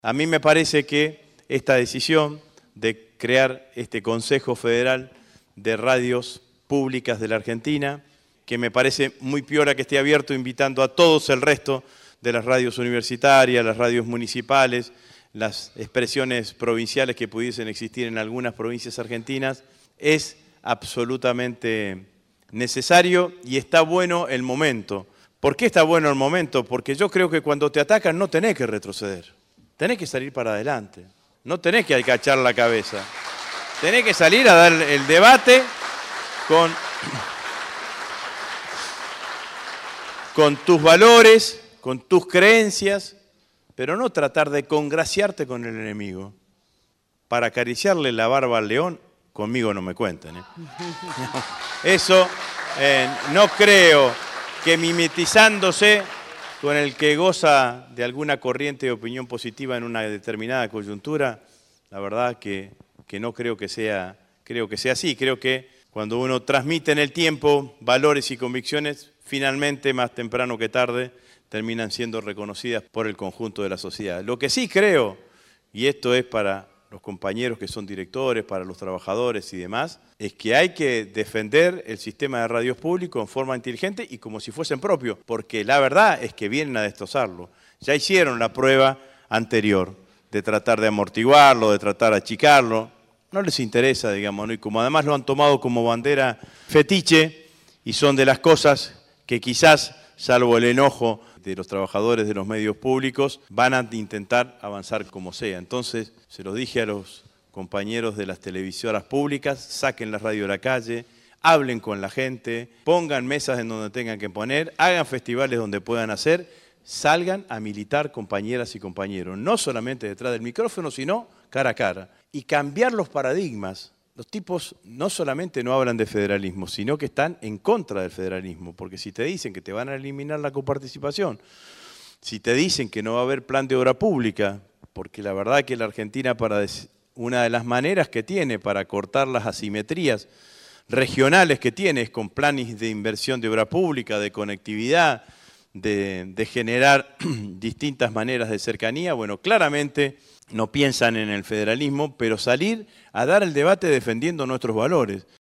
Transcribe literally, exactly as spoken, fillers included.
A mí me parece que esta decisión de crear este Consejo Federal de Radios Públicas de la Argentina, que me parece muy piola que esté abierto, invitando a todos el resto de las radios universitarias, las radios municipales, las expresiones provinciales que pudiesen existir en algunas provincias argentinas, es absolutamente necesario y está bueno el momento. ¿Por qué está bueno el momento? Porque yo creo que cuando te atacan no tenés que retroceder, tenés que salir para adelante, no tenés que agachar la cabeza, tenés que salir a dar el debate con, con tus valores, con tus creencias, pero no tratar de congraciarte con el enemigo. Para acariciarle la barba al león, conmigo no me cuenten, ¿eh? Eso eh, no creo que mimetizándose con el que goza de alguna corriente de opinión positiva en una determinada coyuntura, la verdad que, que no creo que sea, creo que sea así. Creo que cuando uno transmite en el tiempo valores y convicciones, finalmente, más temprano que tarde, terminan siendo reconocidas por el conjunto de la sociedad. Lo que sí creo, y esto es para los compañeros que son directores, para los trabajadores y demás, es que hay que defender el sistema de radios públicos en forma inteligente y como si fuesen propios, porque la verdad es que vienen a destrozarlo. Ya hicieron la prueba anterior de tratar de amortiguarlo, de tratar de achicarlo. No les interesa, digamos, ¿no? Y como además lo han tomado como bandera fetiche y son de las cosas que quizás, salvo el enojo de los trabajadores de los medios públicos, van a intentar avanzar como sea. Entonces, se los dije a los compañeros de las televisoras públicas, saquen la radio de la calle, hablen con la gente, pongan mesas en donde tengan que poner, hagan festivales donde puedan hacer, salgan a militar, compañeras y compañeros, no solamente detrás del micrófono, sino cara a cara. Y cambiar los paradigmas. Los tipos no solamente no hablan de federalismo, sino que están en contra del federalismo, porque si te dicen que te van a eliminar la coparticipación, si te dicen que no va a haber plan de obra pública, porque la verdad que la Argentina, para una de las maneras que tiene para cortar las asimetrías regionales que tiene, es con planes de inversión de obra pública, de conectividad, de, de generar distintas maneras de cercanía, bueno, claramente no piensan en el federalismo, pero salir a dar el debate defendiendo nuestros valores.